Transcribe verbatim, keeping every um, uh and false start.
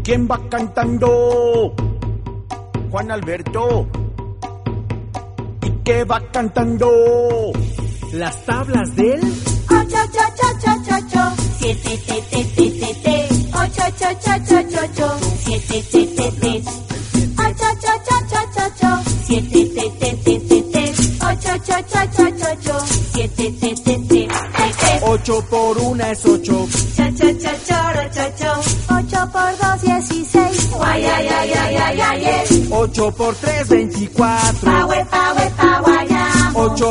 ¿Quién va cantando? Juan Alberto. ¿Y qué va cantando? Las tablas del ocho, ocho, ocho, ocho, ocho, siete, te, te, te, te, te, ocho, ocho, ocho, ocho, ocho, siete, te, te, te, ocho, ocho, ocho, ocho, ocho, siete, te, te, te, te, te, ocho, ocho, ocho, ocho, ocho, siete, te, te, te, te, te. Ocho por una es ocho. Cha, cha, cha, choro, cho, cho. Ocho por dos, dieciséis. Guay, ay, ay, ay, ay, ay, ay. Ocho por tres, veinticuatro. Pa, we, pa, we, pa, guayamo. Ocho